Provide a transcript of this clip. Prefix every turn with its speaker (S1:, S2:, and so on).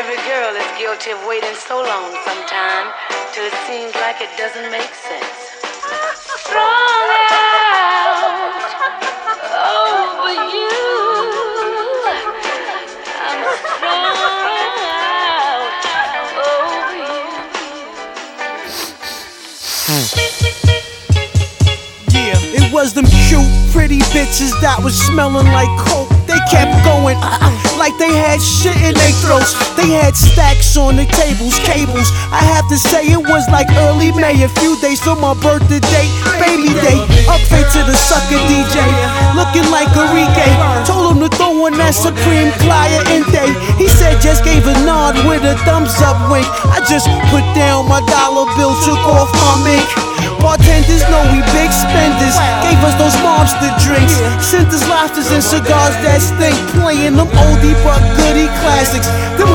S1: Every girl is guilty of waiting so long sometime till it seems like it doesn't make sense. Strung out over you. I'm strung out over you.
S2: Yeah, it was them cute, pretty bitches that was smelling like coke. They kept going like they had shit in their throats. They had stacks on the tables, cables. I have to say it was like early May, a few days till my birthday date, baby day. Up straight to the sucker DJ, looking like Enrique. Told him to throw on that Supreme Cliente. He said just gave a nod with a thumbs up wink. I just put down my dollar bill, took off my mink. Bartenders know we big spenders. Gave us those monster drinks. Sent us lobsters and cigars that stink. Playing them oldie but goodie classics. Them